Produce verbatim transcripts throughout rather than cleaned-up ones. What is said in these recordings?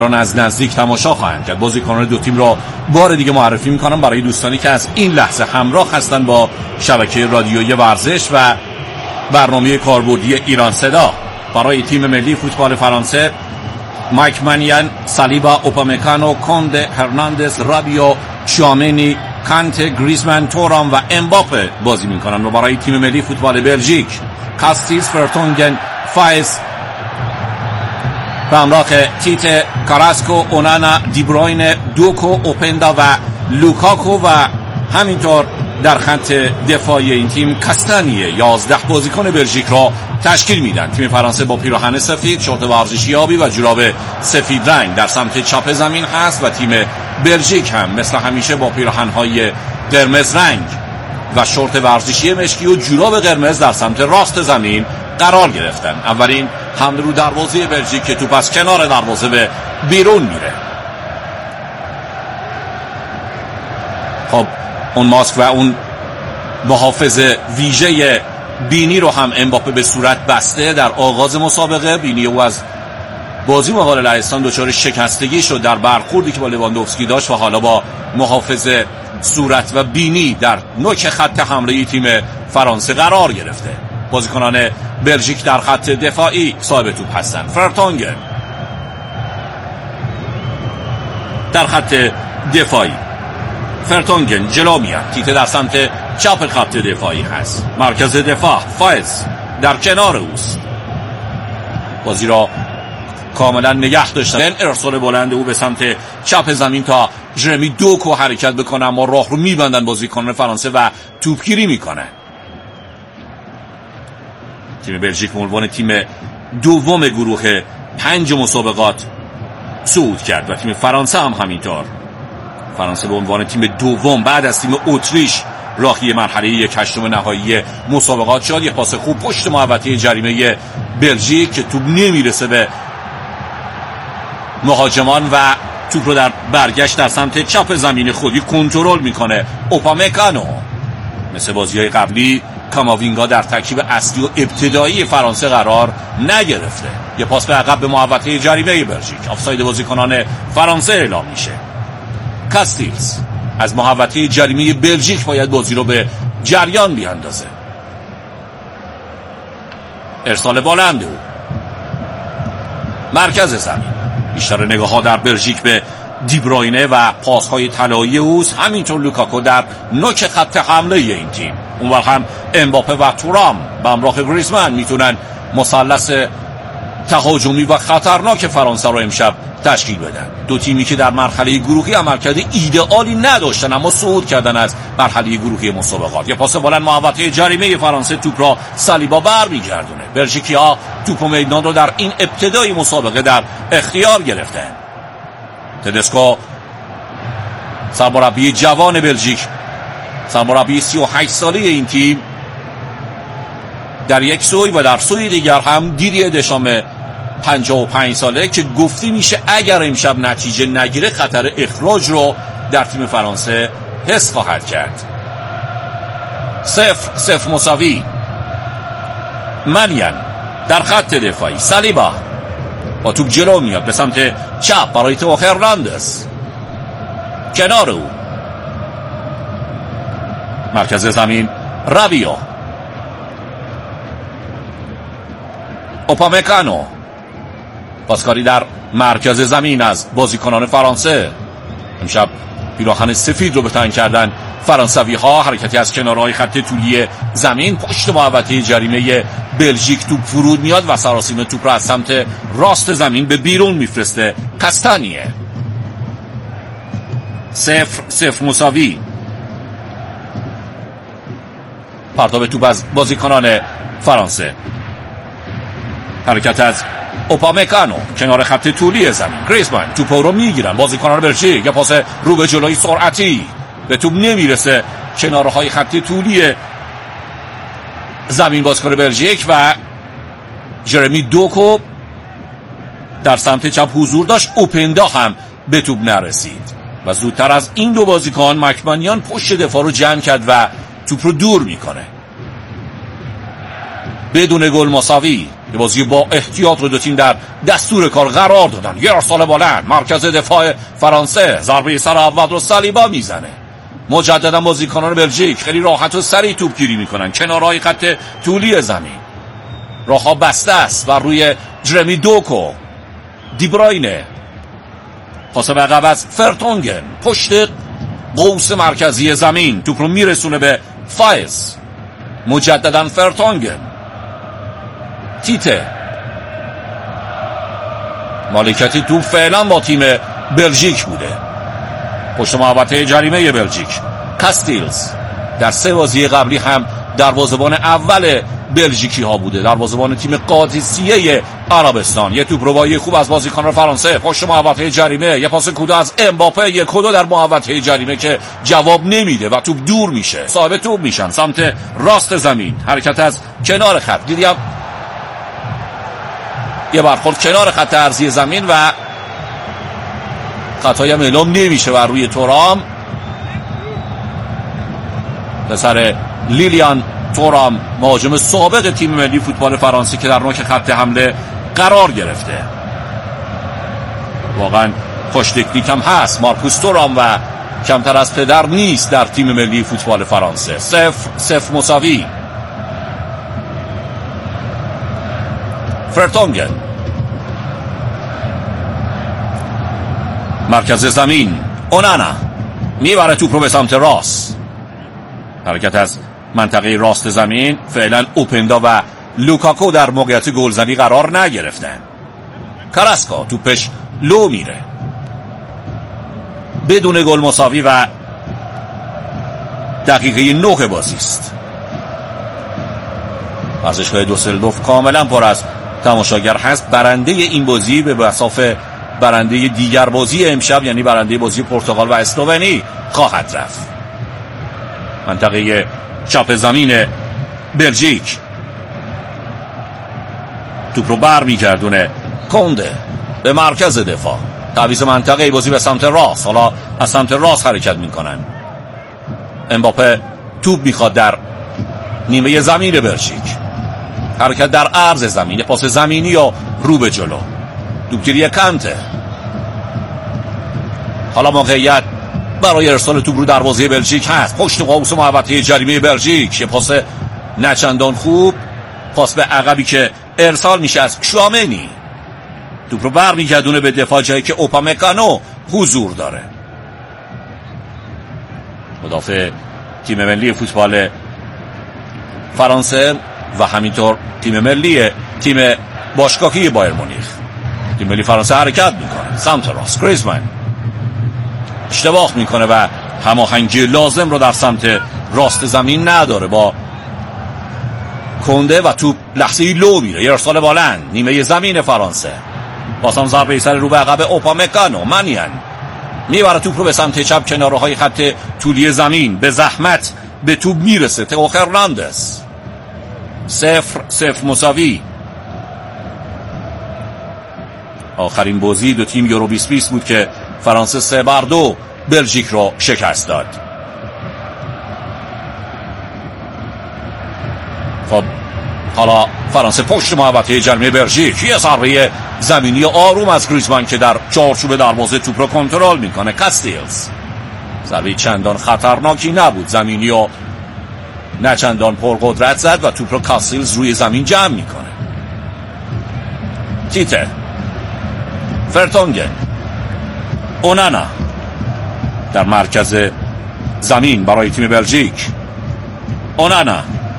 از نزدیک تماشا خواهند کرد. بازیکنان دو تیم را بار دیگه معرفی میکنم برای دوستانی که از این لحظه همراه هستند با شبکه رادیویی ورزش و برنامه کاربردی ایران صدا. برای تیم ملی فوتبال فرانسه مایک مانیان، سالیبا، اوپامکانو، کوندے، هرناندز، رابیو، چوامنی، کانته، گریزمان، تورام و امباپه بازی میکنند. و برای تیم ملی فوتبال بلژیک کاستیس، فرتونگن، فایز به همراه تیت، کاراسکو، اونانا، دیبروین، دوکو، اوپندا و لوکاکو و همینطور در خط دفاعی این تیم کاستانیه. یازده بازیکن بلژیک را تشکیل میدن. تیم فرانسه با پیراهن سفید، شورت ورزشی آبی و جوراب سفید رنگ در سمت چپ زمین هست و تیم بلژیک هم مثل همیشه با پیراهن‌های قرمز رنگ و شورت ورزشی مشکی و جوراب قرمز در سمت راست زمین قرار گرفتن. اولین حمله رو دروازه بلژیک که توپ از کنار دروازه به بیرون میره. خب اون ماسک و اون محافظ ویژه بینی رو هم امباپه به صورت بسته. در آغاز مسابقه بینی او از بازی مقابل لهستان دچار شکستگی شد در برخوردی که با لواندوفسکی داشت و حالا با محافظ صورت و بینی در نوک خط حمله تیم فرانسه قرار گرفته. بازیکنان بلژیک در خط دفاعی صاحب توپ هستند. فرتونگن در خط دفاعی، فرتونگن جلو میاد، تیته در سمت چپ خط دفاعی هست. مرکز دفاع فایز در کنار اوست. بازی را کاملا نگه داشتن. ارسال بلند او به سمت چپ زمین تا ژرمی دوکو حرکت بکنه، اما راه رو میبندن بازیکنان فرانسه و توپگیری میکنه. تیم بلژیک به عنوان تیم دوم گروه پنج مسابقات صعود کرد و تیم فرانسه هم همینطور. فرانسه به عنوان تیم دوم بعد از تیم اتریش راهی مرحله یک هشتم نهایی مسابقات شد. یک پاس خوب پشت محوطه جریمه بلژیک که توپ نمیرسه به مهاجمان و توپ رو در برگشت در سمت چپ زمین خودی کنترل میکنه اوپامکانو. مثل بازی‌های قبلی کاماوینگا در ترکیب اصلی و ابتدایی فرانسه قرار نگرفته. یه پاس به عقب به محوطه جریمه بلژیک. آفساید بازیکنان فرانسه اعلام میشه. کاستیلز از محوطه جریمه بلژیک باید بازی رو به جریان بیاندازه. ارسال بلند او مرکز زمین. بیشتر نگاه ها در بلژیک به دیبروینه و پاس های طلایی اوست. همینطور لوکاکو در نوک خط حمله این تیم. اونور هم امباپه و تورام به همراه گریزمان میتونن مثلث تهاجمی و خطرناک فرانسه رو امشب تشکیل بدن. دو تیمی که در مرحله گروهی عملکرد ایدئالی نداشتن اما صعود کردن از مرحله گروهی مسابقات. یه پاس بلند محوطه جریمه فرانسه، توپ را سالیبا برمیگردونه. بلژیکی‌ها توپ و میدان رو در این ابتدای مسابقه در اختیار گرفتن. تدسکو سرمربی جوان بلژیک، سرمربی سی و هشت ساله این تیم، در یک سوی و در سوی دیگر هم دیدیه دشام پنجاه و پنج ساله که گفته میشه اگر امشب نتیجه نگیره خطر اخراج رو در تیم فرانسه حس خواهد کرد. صفر صفر مساوی. مانیان در خط دفاعی، سالیبا با توپ جلو میاد به سمت چپ برای تو هرناندز، کنار او مرکز زمین رابیو، اوپامکانو، پاسکاری در مرکز زمین از بازیکنان فرانسه. امشب پیراهن سفید رو به تن کردن فرانسوی ها. حرکتی از کنارهای خط طولی زمین پشت محوطه جریمه بلژیک توپ فرود میاد و سراسیم توپ را از سمت راست زمین به بیرون میفرسته. کاستانیه. صفر صفر مساوی. پرتاب توپ از بازیکنان فرانسه. حرکت از اوپامکانو کنار خط طولی زمین. گریزمان توپ رو میگیرن بازیکنان بلژیک. یه پاس رو به جلوی سرعتی، به توپ نمیرسه کنارهای خط طولی زمین بازیکن بلژیک و ژرمی دوکو در سمت چپ حضور داشت. اوپندا هم به توپ نرسید و زودتر از این دو بازیکن مایک مانیان پشت دفاع رو جمع کرد و توپ رو دور میکنه. بدون گل مساوی. یه بازی با احتیاط رو دو تیم در دستور کار قرار دادن. یه ارسال بلند، مرکز دفاع فرانسه ضربه سر اول رو سالیبا میزنه. مجددا بازیکنان بلژیک خیلی راحت و سریع توپگیری میکنن کنارهای خط طولی زمین. راهها بسته است و روی جرمی دوکو، دیبراینه، پاس به عقب از فرتونگن، پشت قوس مرکزی زمین توپ رو میرسونه به فایز. مجددا فرتونگن، تیته، مالکیت توپ فعلا با تیم بلژیک بوده. پشت محوطه جریمه بلژیک کاستیلز در سه بازی قبلی هم دروازه‌بان اول بلژیکی ها بوده، دروازه‌بان تیم قادسیه عربستان. یه توپ ربایی خوب از بازیکن فرانسه پشت محوطه جریمه، یه پاس کوتاه از امباپه، یک کدو در محوطه جریمه که جواب نمیده و توپ دور میشه. صاحب توپ میشن سمت راست زمین. حرکت از کنار خط، دیدیم یه برخورد کنار خط عرضی زمین و خطایی هم اعلام نمیشه بر روی تورام. پسر لیلیان تورام، مهاجم سابق تیم ملی فوتبال فرانسه که در نوک خط حمله قرار گرفته. واقعا خوش تکنیک هم هست مارکوس تورام و کمتر از پدر نیست در تیم ملی فوتبال فرانسه. صفر صفر مساوی. فرتونگن، مرکز زمین، اونانا میبره توپ رو به سمت راست. حرکت از منطقه راست زمین. فعلا اوپندا و لوکاکو در موقعیت گلزنی قرار نگرفتن. کاراسکو توپش لو میره. بدون گل مساوی و دقیقه نه بازی است. ورزشگاه دوسلدورف کاملا پر از تماشاگر هست. برنده این بازی به مسافه برنده دیگر بازی امشب، یعنی برنده بازی پرتغال و اسلوونی خواهد رفت. منطقه چپ زمین بلژیک، توپ رو بر میگردونه کنده به مرکز دفاع. تعویض منطقه بازی به سمت راست. حالا از سمت راست حرکت میکنن. امباپه توپ میخواد در نیمه زمین بلژیک. حرکت در عرض زمین، پاس زمینی یا رو به جلو. توپگیری کانته. حالا موقعیت برای ارسال توپ رو دروازه بلژیک هست. پشت قوس محوطه جریمه بلژیک. پاس نچندان خوب، پاس به عقبی که ارسال میشه از شوامنی. توپ رو برمیگردونه به دفاع جایی که اوپامکانو حضور داره. مدافع تیم ملی فوتبال فرانسه و همینطور تیم ملی تیم باشگاهی بایر مونیخ. تیم ملی فرانسه حرکت میکنه سمت راست. گریزمان اشتباه میکنه و هماهنگی لازم رو در سمت راست زمین نداره با کنده و توپ لحظه‌ای لو میره. یه ارسال بلند نیمه زمین فرانسه. پاسم ضربه سر رو به عقب اوپامکانو. منیان میبره توپ رو به سمت چپ کنارهای خط طولی زمین. به زحمت به توپ میرسه تئو هرناندز. صفر صفر مساوی. آخرین بازی دو تیم یورو بیست بیست بود که فرانسه سه بر دو بلژیک رو شکست داد. خب حالا فرانسه پشت محوطه جریمه بلژیک. یه ضربه زمینی آروم از گریزمان که در چارچوب دروازه توپ رو کنترل میکنه. کاستیلز ضربه چندان خطرناکی نبود، زمینی و نه چندان پرقدرت زد و توپ رو کاستیلز روی زمین جمع میکنه. تیته، فرتونگن، اونانا در مرکز زمین برای تیم بلژیک. اونانا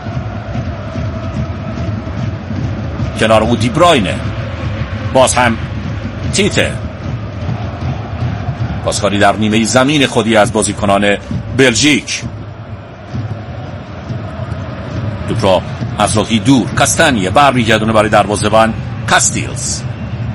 کنار او دیبراینه. باز هم تیته. پاسکاری در نیمه زمین خودی از بازیکنان بلژیک. توپ را از راهی دور کاستانیه برمیگردونه برای دروازه‌بان کاستیلز.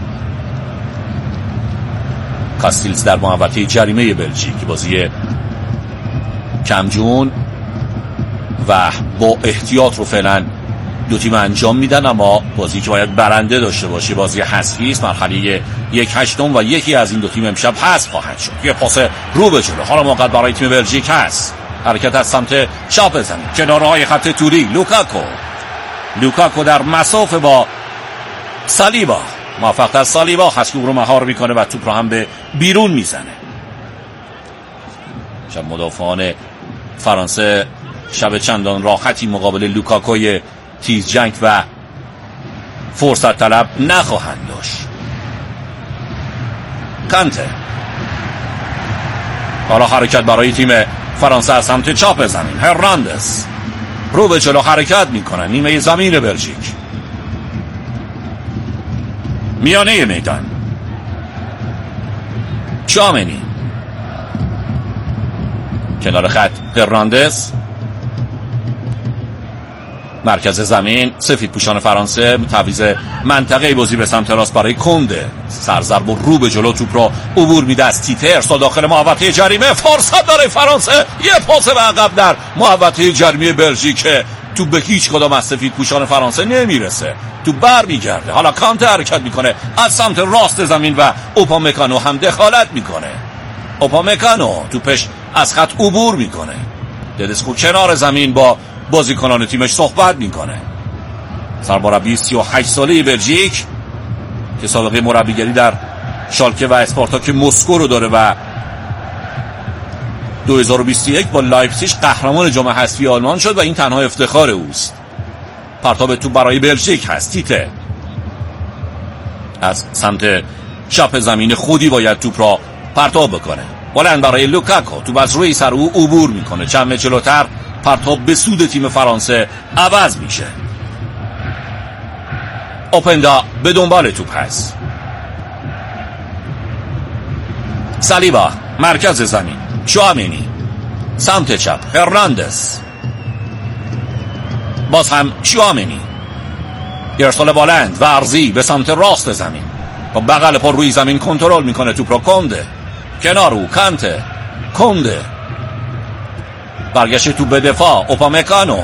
کاستیلز در محوطه جریمه بلژیک. بازی کمجون و با احتیاط رو فعلا دو تیم انجام میدن، اما بازی که باید برنده داشته باشه بازی حذفی است. مرحله یک هشتم و یکی از این دو تیم امشب حذف خواهد شد. یه پاس رو به جلو حالا موقع برای تیم بلژیک هست. حرکت از سمت چپ زمین کنارهای خط طولی. لوکاکو لوکاکو در مسافه با سالیبا موفق در سالیبا هست که او رو مهار میکنه و توپ رو هم به بیرون میزنه. شب مدافعان فرانسه شب چندان راحتی مقابل لوکاکوی تیز جنگ و فرصت طلب نخواهند داشت. کانته حالا حرکت برای تیم فرانسه از سمت چاپ زمین. هرناندز رو به جلو حرکت میکنن. نیمه زمین بلژیک، میانه میدان. چامنی کنار خط. هرناندز مرکز زمین. سفید پوشان فرانسه تعویض منطقه بازی به سمت راست برای کنده. سرضرب و رو به جلو توپ را عبور میده از تیترز تا داخل محوطه جریمه. فرصت برای فرانسه، یه پاس به عقب در محوطه جریمه بلژیک. توپ به هیچ کدام از سفید پوشان فرانسه نمیرسه. توپ بر میگرده. حالا کانته حرکت میکنه از سمت راست زمین و اوپامکانو هم دخالت میکنه. اوپامکانو توپش از خط عبور میکنه. ددسکو کنار زمین با بازیکنان تیمش صحبت میکنه. سرمربی سی و هشت ساله بلژیک که سابقه مربیگری در شالکه و اسپارتاک مسکو رو داره و دو هزار و بیست و یک با لایپزیگ قهرمان جام حذفی آلمان شد و این تنها افتخار اوست. پرتاب توپ برای بلژیک هست. تیته از سمت چپ زمین خودی باید توپ را پرتاب بکنه. بلند برای لوکاکو. توپ از روی سر او عبور میکنه. چند متر جلوتر پرتاب به سود تیم فرانسه عوض میشه. اوپندا به دنبال توپ هست. سالیبا مرکز زمین. چوامینی سمت چپ. هرناندز باز هم چوامینی. ارسال بلند و عرضی به سمت راست زمین. با بغل پا روی زمین کنترل میکنه توپ را. کنده کنار او. کانته کنده برگشت توپ به دفاع. اوپامکانو.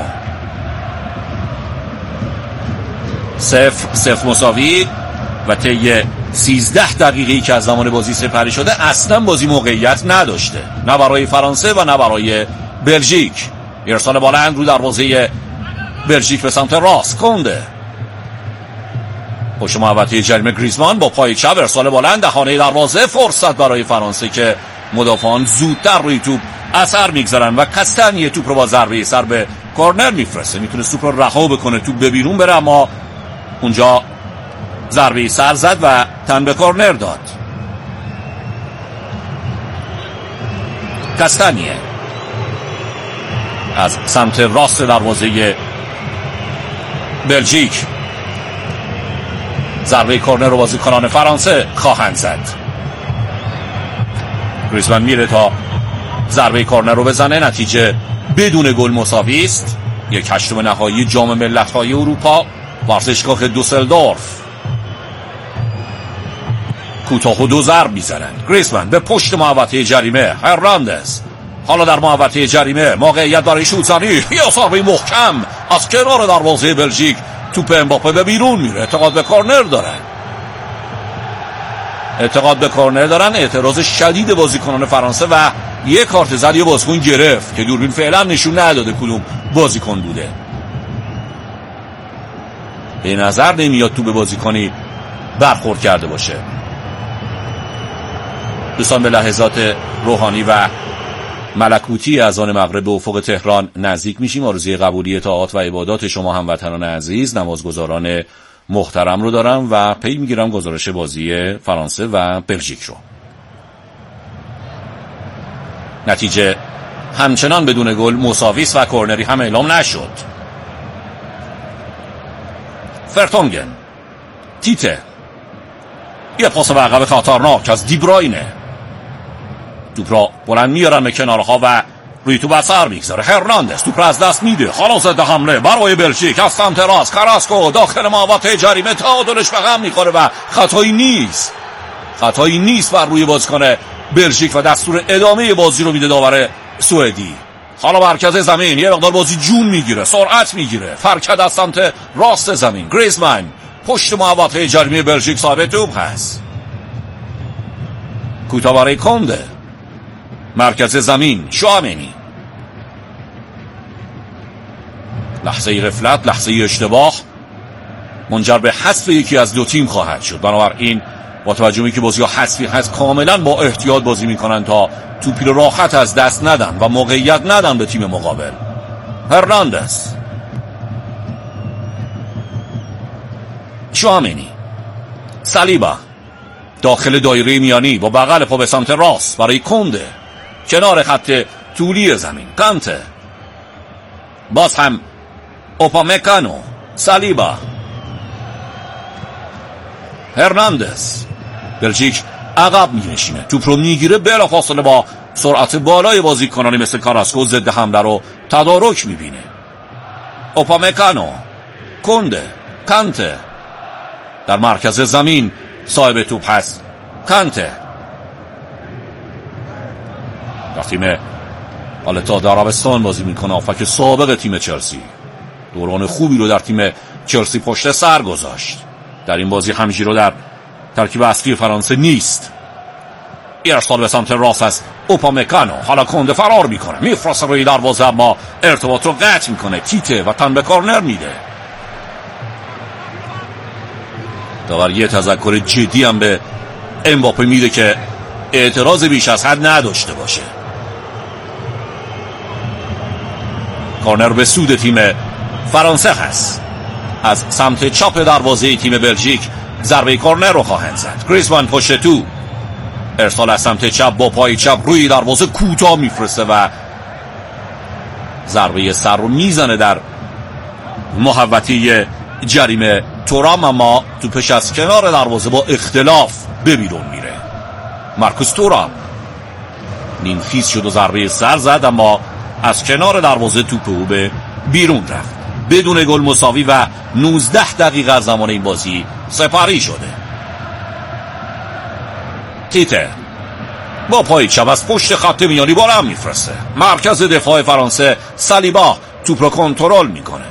صفر صفر مساوی و طی سیزده دقیقه‌ای که از زمان بازی سپری شده اصلا بازی موقعیت نداشته، نه برای فرانسه و نه برای بلژیک. ارسال بلند رو دروازه بلژیک به سمت راست. کنده پشت محوطه جریمه. گریزمان با پای چپ ارسال بلند دهانه دروازه. فرصت برای فرانسه که مدافعان زودتر روی توپ اثر میگذارن و کستنی توپ رو با ضربه سر به کورنر میفرسته. میتونه توپ رو رها بکنه، توپ به بیرون بره، اما اونجا ضربه سر زد و تن به کورنر داد. کستنیه از سمت راست دروازه بلژیک. ضربه کورنر رو بازیکنان فرانسه خواهند زد. گریزمان میره تا ضربه کورنر رو بزنه. نتیجه بدون گل مساوی است. یک هشتم نهایی جام ملت‌های اروپا. ورزشگاه دوسلدورف. کوتاه و دو ضرب میزنن. گریزمان به پشت محوطه جریمه. هرناندز حالا در محوطه جریمه. موقعیت برای شوت‌زنی. یا ضربه محکم از کنار دروازه بلژیک. توپ امباپه به بیرون میره. اعتقاد به کورنر دارن. اعتقاد به کورنر دارن. اعتراض شدید بازیکنان فرانسه و یک کارت زرد یه بازیکن گرفت که دوربین فعلا نشون نداده کدوم بازیکن بوده. به نظر نمیاد تو به بازیکنی برخورد کرده باشه. دوستان به لحظات روحانی و ملکوتی از آن مغرب به افق تهران نزدیک میشیم. آرزوی قبولی طاعات و عبادات شما هموطنان عزیز، نمازگزاران محترم رو دارم و پی میگیرم گزارش بازی فرانسه و بلژیک رو. نتیجه همچنان بدون گل مساوی است و کورنری هم اعلام نشد. فرتونگن. تیته. یه پاس به عقب خطرناک از دیبراینه. توپ را بلند میارن به کنارها و روی توپ اثر میگذاره. هرناندز توپ را از دست میده. حالا ضد حمله برای بلژیک از سمت راست. کاراسکو داخل محوطه جریمه. تعادلش به هم میخوره و خطایی نیست. خطایی نیست بر روی بازیکن بلژیک و دستور ادامه بازی رو میده داور سوئدی. حالا مرکز زمین یه مقدار بازی جون میگیره، سرعت میگیره. فرکد از سمت راست زمین. گریزمان پشت محوطه جریمه بلژیک صاحب توپ هست. کوتاه برای کنده. مرکز زمین. چوامینی. لحظه غفلت، لحظه اشتباه. منجر به حذف یکی از دو تیم خواهد شد. بنابراین با توجه به اینکه بازی‌ها حذفی هست کاملا با احتیاط بازی میکنن تا توپی رو راحت از دست ندن و موقعیت ندن به تیم مقابل. هرناندز، چوامینی، سالیبا داخل دایره میانی با بغل پا به سمت راست برای کنده کنار خط طولی زمین. کانته، باز هم اوپامکانو، سالیبا، هرناندز. بلژیک عقب می‌نشینه، توپ رو میگیره، بلافاصله با سرعت بالای بازیکنانی مثل کاراسکو ضد حمله رو تدارک میبینه. اوپامکانو، کنده، کانته در مرکز زمین صاحب توپ هست. کانته در تیم آلتا عربستان بازی میکنه، آفک سابق تیم چلسی. دوران خوبی رو در تیم چلسی پشت سر گذاشت. در این بازی هم ژیرو در ترکیب اصلی فرانسه نیست. ارسال به سمت راست از اوپامکانو، حالا کنده فرار میکنه، میفرسته روی دروازه اما ارتباط رو قطع میکنه. کیته و تن به کارنر میده. داور یه تذکر جدی هم به امباپه میده که اعتراض بیش از حد نداشته باشه. کارنر به سود تیم فرانسه هست. از سمت چپ دروازه تیم بلژیک ضربه کارنر رو خواهند زد. گریزمان پشت تو، ارسال از سمت چپ با پای چپ روی دروازه کوتاه میفرسته و ضربه سر رو میزنه در محوطه جریمه. تورام اما توپش از کنار دروازه با اختلاف به بیرون میره. مارکوس تورام نیم خیز شد و ضربه سر زد اما از کنار دروازه توپ او به بیرون رفت. بدون گل مساوی و نوزده دقیقه از زمان این بازی سپری شده. کیته با پای چپ از پشت خط میانی بالا میفرسته. مرکز دفاع فرانسه سالیبا توپ رو کنترل میکنه.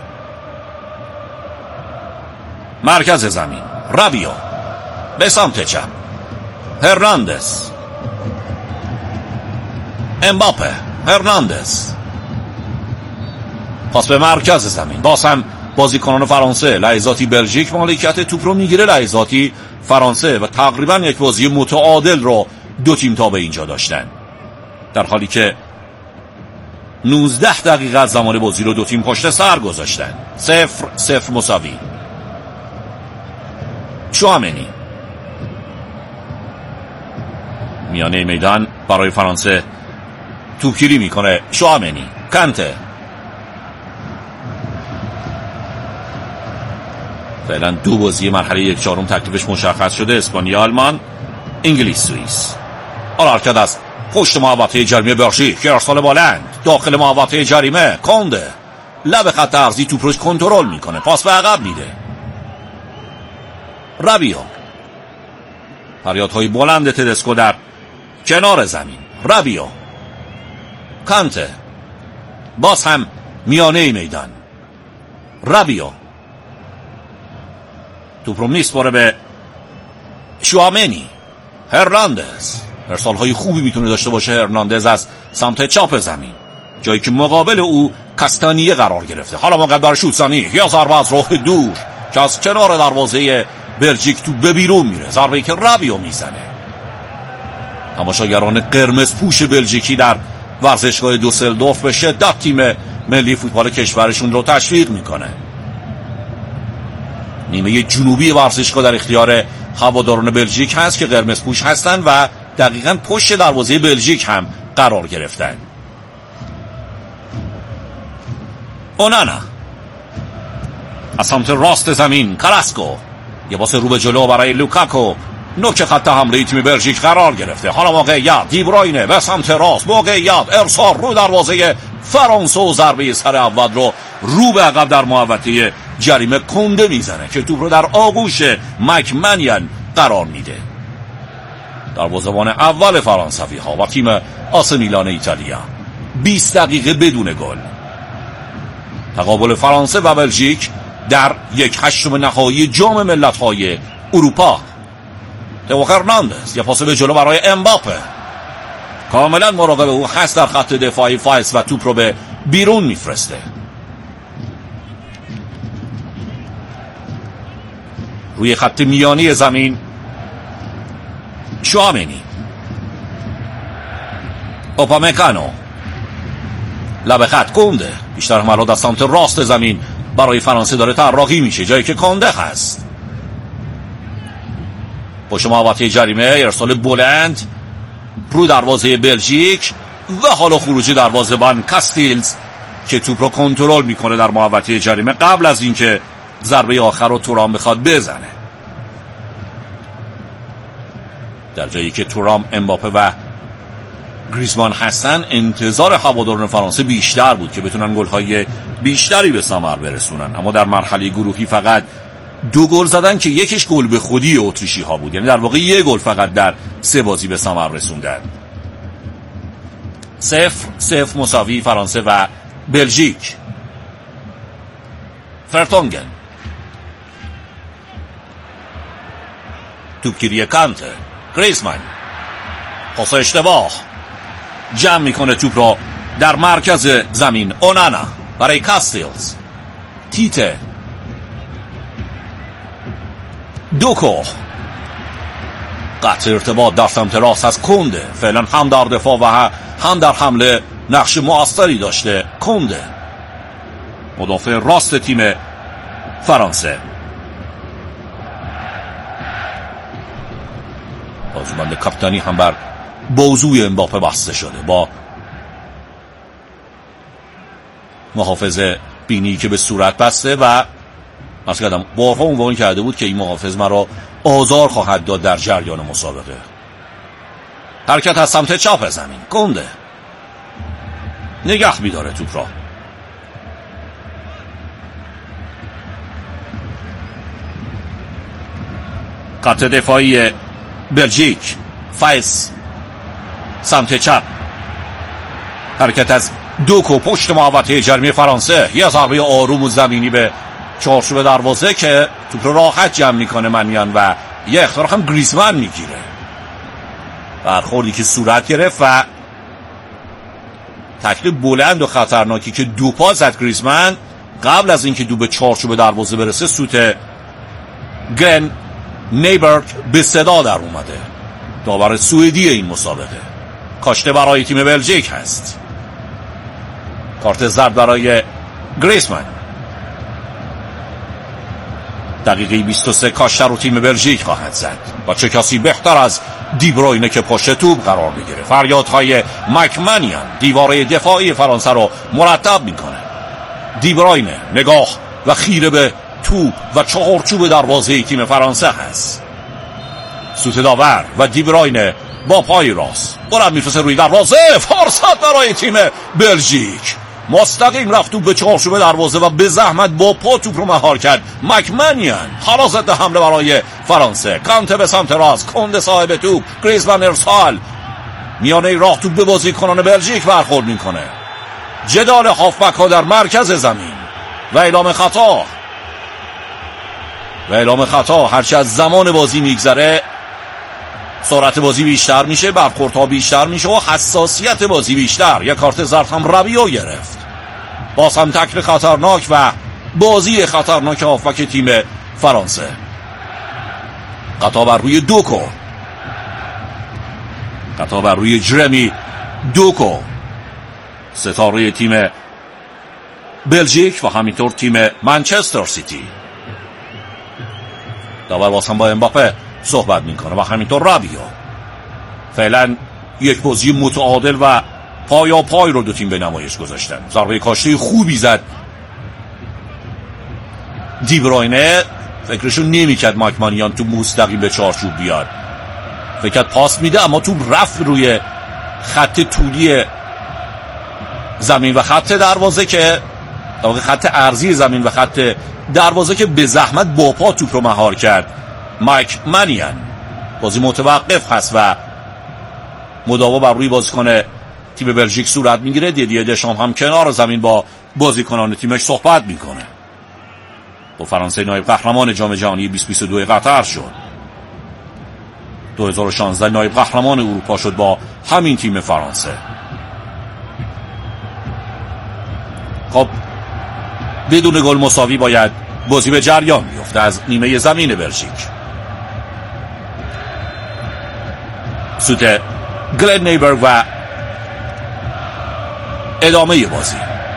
مرکز زمین رابیو به سمت چپ، هرناندز، امباپه، هرناندز پاس به مرکز زمین. باز هم بازیکنان فرانسه، لحظاتی بلژیک مالکیت توپ رو میگیره، لحظاتی فرانسه، و تقریبا یک بازی متعادل رو دو تیم تا به اینجا داشتن، در حالی که نوزده دقیقه از زمان بازی رو دو تیم پشت سر گذاشتن. صفر صفر مساوی. چوامینی میانه میدان برای فرانسه توپگیری میکنه. چوامینی، کانته، فعلا دو بازی مرحله یک چهارم تکلیفش مشخص شده. اسپانیا آلمان، انگلیس سوئیس. حالا حرکت از پشت محوطه جریمه بلژیک، ارسال بلند داخل محوطه جریمه. کنده لب خط عرضی توپ رو کنترل میکنه، پاس به عقب میده. رابیو، فریادهای بلند تدسکو در کنار زمین. رابیو، کانته، باز هم میانه میدان. رابیو توپ رو میسپاره به چوامینی. هرناندز، ارسال های خوبی میتونه داشته باشه هرناندز از سمت چپ زمین، جایی که مقابل او کاستانیه قرار گرفته. حالا موقع برای شوت‌زنی یا ضربه از راه دور که از کنار دروازه بلژیک تو به بیرون میره. ضربه‌ای که رابیو میزنه. تماشاگران قرمز پوش بلژیکی در ورزشگاه دوسلدورف به شدت تیم ملی فوتبال کشورشون رو تشویق میکنه. نیمه جنوبی ورزشگاه در اختیار هواداران بلژیک هست که قرمز پوش هستن و دقیقاً پشت دروازه بلژیک هم قرار گرفتن. اونانا از سمت راست زمین. کاراسکو، یه باس رو به جلو برای لوکاکو، نوک خط حمله تیم بلژیک قرار گرفته. حالا موقعیت دیبروینه به سمت راست، موقعیت ارسال رو دروازه فرانسه و ضربه سر اول رو رو به عقب در محوطه جریمه کنده میزنه که توپ رو در آغوش مکمنین قرار میده. دروازه‌بان اول فرانسوی ها و تیم آس میلان ایتالیا. بیست دقیقه بدون گل. تقابل فرانسه و بلژیک در یک هشتم نهایی جام ملت‌های اروپا. تئو هرناندز یه پاس به جلو برای امباپه، کاملا مراقب او هست در خط دفاعی فایس و توپ رو به بیرون میفرسته. روی خط میانی زمین چوامنی، اوپامکانو، لب خط کنده، بیشتر حملات از سمت راست زمین برای فرانسه داره طراحی میشه، جایی که کنده هست. پشت محوطه جریمه ارسال بلند رو دروازه بلژیک و حالا خروج دروازه‌بان کاستیلز که توپ رو کنترل میکنه در محوطه جریمه قبل از اینکه ضربه آخر رو تورام بخواد بزنه. در جایی که تورام، امباپه و گریزمان هستن، انتظار هواداران فرانسه بیشتر بود که بتونن گل‌های بیشتری به ثمر برسونن، اما در مرحله گروهی فقط دو گل زدن که یکیش گل به خودی اتریشی ها بود، یعنی در واقع یک گل فقط در سه بازی به ثمر رسوندن. صفر صفر مساوی فرانسه و بلژیک. فرتونگن، توپگیری کانته، گریزمان، پاس اشتباه، جمع میکنه توپ را در مرکز زمین. اونانا برای کاستیلز، تیته، دوکو، قطع ارتباط در سمت راست از کنده. فعلا هم در دفاع و هم در حمله نقش مؤثری داشته کنده، مدافع راست تیم فرانسه. بازوبند کاپیتانی هم بر بازوی امباپه بسته شده با محافظ بینی که به صورت بسته و از کردم بارها عنوان کرده بود که این محافظ مرا آزار خواهد داد در جریان مسابقه. حرکت از سمت چپ زمین، کنده نگه می‌داره توپ را. خط دفاعی بلژیک، فایس سمت چپ، حرکت از دوکو پشت محوطه جریمه فرانسه، یه ضربه آروم و زمینی به چارچوب دروازه که توپ رو راحت جمع میکنه منیان و یه اختراق هم گریزمان میگیره. برخوردی که صورت گرفت و تکل بلند و خطرناکی که دو پا زد گریزمان قبل از اینکه دو به چارچوب دروازه برسه، سوت گرن نیبرگ به صدا در اومده. داور سوئدی این مسابقه، کاشته برای تیم بلژیک هست. کارت زرد برای گریزمان. دقیقه بیست و سه کاشته رو تیم بلژیک خواهد زد. با چه کسی بهتر از دیبروینه که پشت توپ قرار بگیره. فریادهای مکمنیان دیواره دفاعی فرانسه رو مرتب میکنه. دیبروینه نگاه و خیره به توپ و چهارچوب دروازه تیم فرانسه هست. سوت داور و دیبروینه با پای راست قرب میفرسته روی دروازه. فرصت برای تیم بلژیک، مستقیم رفت توپ به چهارچوب دروازه و به زحمت با پا توپ رو مهار کرد. مکمنیان حالا ضد حمله برای فرانسه. کانته به سمت راست، کنده صاحب توپ، گریزمان ارسال، میانه راه توپ به بازیکنان بلژیک برخورد میکنه. جدال هافبک ها در مرکز زمین و اعلام خطا و اعلام خطا. هرچه از زمان بازی میگذره سرعت بازی بیشتر میشه، برخوردها بیشتر میشه و حساسیت بازی بیشتر. یک کارت زرد هم ربیو گرفت. باز هم تکل خطرناک و بازی خطرناک هافبک تیم فرانسه. خطا بر روی دوکو، خطا بر روی جرمی دوکو، ستاره تیم بلژیک و همینطور تیم منچستر سیتی. داور باز هم با امباپه صحبت میکنه و همینطور رابیو. فعلا یک بازی متعادل و پایا پای رو دو تیم به نمایش گذاشتن. ضربه کاشته خوبی زد دیبروینه، فکرشو نمیکرد مکمنیان تو مستقیم به چارچوب بیاد. فکرت پاس میده اما تو رفت روی خط طولی زمین و خط دروازه که در واقع خط عرضی زمین و خط دروازه که به زحمت با پا توپ رو مهار کرد. مکمنیان. بازی متوقف هست و مداوا بر روی بازیکن تیم بلژیک صورت میگیره. دیدیه دشام هم کنار زمین با بازیکنان تیمش صحبت میکنه. با فرانسه نایب قهرمان جام جهانی بیست بیست و دو قطر شد. دو هزار و شانزده نایب قهرمان اروپا شد با همین تیم فرانسه. خب بدون گل مساوی باید بازی به جریان میفته از نیمه زمین بلژیک. سوت گلن نیبرگ و ادامه بازی.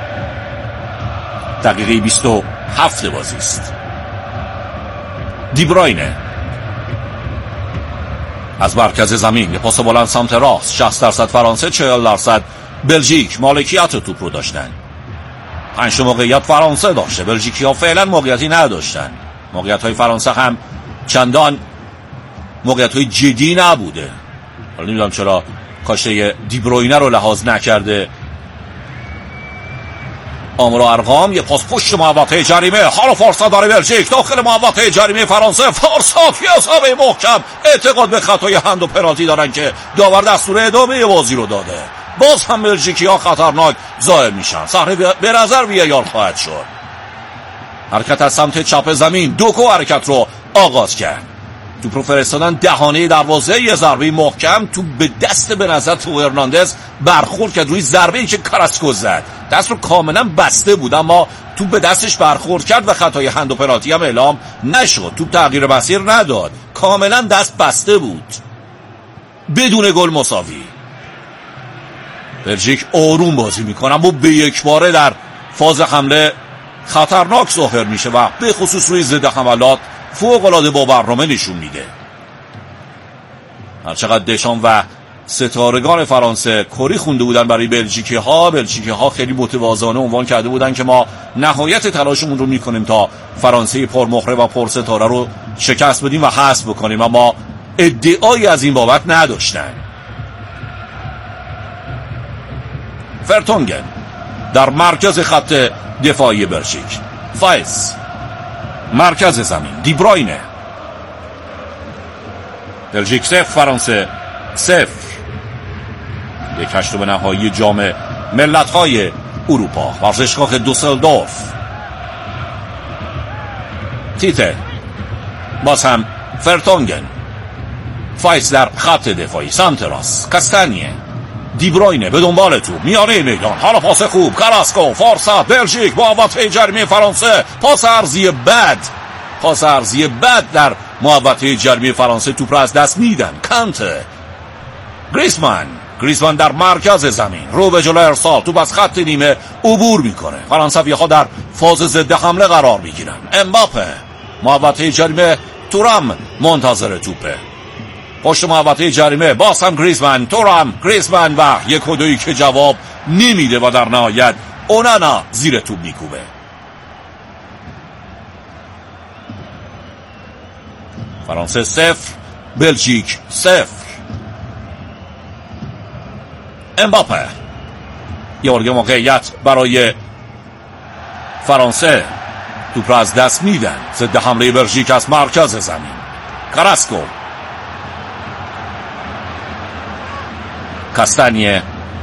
دقیقه بیست و هفت بازی است. دیبراینه از مرکز زمین یه پاس بلند سمت راست. شصت درصد فرانسه، چهل درصد بلژیک مالکیت توپ رو داشتن. پنج موقعیت فرانسه داشته، بلژیکی ها فعلا موقعیتی نداشتن. موقعیت های فرانسه هم چندان موقعیت های جدی نبوده. حالا نمیدونم چرا کاشته دیبروینه رو لحاظ نکرده. آمار و ارقام. یه پاس پشت محوطه جریمه. حالا فرصت داره بلژیک داخل محوطه جریمه فرانسه. فرصت یه ضربه محکم. اعتقاد به خطای هند و پنالتی دارن که داور دستور ادامه بازی رو داده. باز هم بلژیکی ها خطرناک ظاهر میشن. صحنه به نظر وی آر خواهد شد. حرکت از سمت چپ زمین. دوکو حرکت رو آغاز کرد. توپ رو فرستادن دهانه دروازه. یه ضربه محکم. توپ به دست به نظر تو هرناندز برخورد کرد روی ضربه ای که کاراسکو زد. دست رو کاملا بسته بود اما توپ به دستش برخورد کرد و خطای هند و پنالتی هم اعلام نشد. توپ تغییر مسیر نداد. کاملا دست بسته بود. بدون گل مساوی. بلژیک آروم بازی میکنه اما به یک باره در فاز حمله خطرناک ظاهر میشه و به خصوص روی ضد حملات فوق‌العاده با برنامه نشون میده. هرچقدر دشام و ستارگان فرانسه کری خونده بودن برای بلژیکی ها، بلژیکی ها خیلی متواضعانه عنوان کرده بودن که ما نهایت تلاشمون رو میکنیم تا فرانسه پرمهره و پرستاره رو شکست بدیم و حذف بکنیم، اما ادعایی از این بابت نداشتن. فرتونگن در مرکز خط دفاعی بلژیک. فایز مرکز زمین. دیبراینه. بلژیک صفر، فرانسه صفر. یک هشتم نهایی جام ملت‌های اروپا، ورزشگاه دوسلدورف. تیته باز هم فرتونگن. فایز در خط دفاعی سمت راست. کاستانیه. دیبروینه به دنبال توپ میانه میدان. حالا پاس خوب. کاراسکو. فرصت بلژیک با محوطه جریمه فرانسه. پاس عرضی بد. پاس عرضی بد در محوطه جریمه فرانسه. توپ را از دست میدن. کانته. گریزمان. گریزمان در مرکز زمین. رو به جلو ارسال. توپ از خط نیمه عبور میکنه. فرانسوی‌ها در فاز ضد حمله قرار میگیرن. امباپه. محوطه جریمه. تورام منتظر توپه. پشت محوطه جریمه. باز هم گریزمان. تورام. گریزمان و یک و دویی که جواب نمیده و در نهایت اونانا زیر توپ میکوبه. فرانسه صفر، بلژیک صفر. امباپه. یه بار موقعیت برای فرانسه. توپ را از دست میدن. ضد حمله بلژیک از مرکز زمین. کاراسکو. کاستانیه.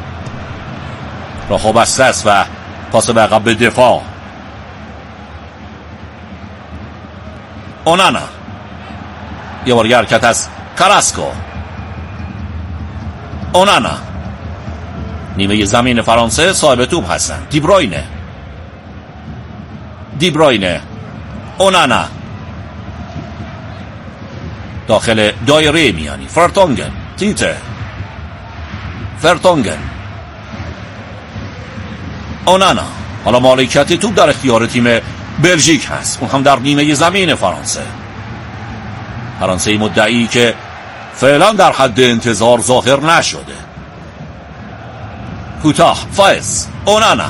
راه بسته است و پاس به عقب به دفاع. اونانا. یه بار حرکت از کاراسکو. اونانا. نیمه زمین فرانسه صاحب توپ هستن. دیبروینه. دیبروینه. اونانا. داخل دایره میانی. فرتونگن. تیته. فرتونگن. اونانا. حالا مالکیت توپ در اختیار تیم بلژیک هست، اون هم در نیمه زمین فرانسه. فرانسه مدعی که فعلا در حد انتظار ظاهر نشده. کوتاه. فایز. اونانا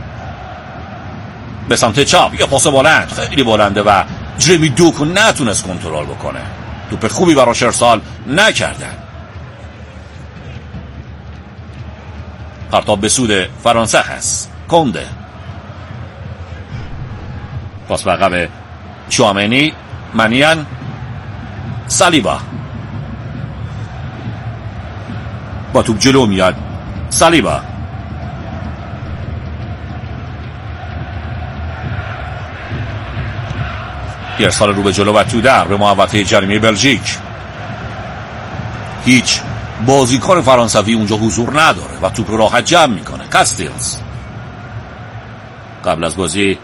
به سمت چپ. یه پاس بلند، خیلی بلنده و جریمی دوکو نتونست کنترل بکنه. توپ خوبی براش ارسال نکردن. پرتاب به سود فرانسه هست. کنده. پاس به عقب چوامنی. منیان. سالیبا. با توپ جلو میاد سالیبا. ارسال رو به جلو و تو در به محوطه جریمه بلژیک. هیچ بازیکن فرانسوی اونجا حضور نداره و توپ رو راحت جمع میکنه. کاستیلز قبل از بازی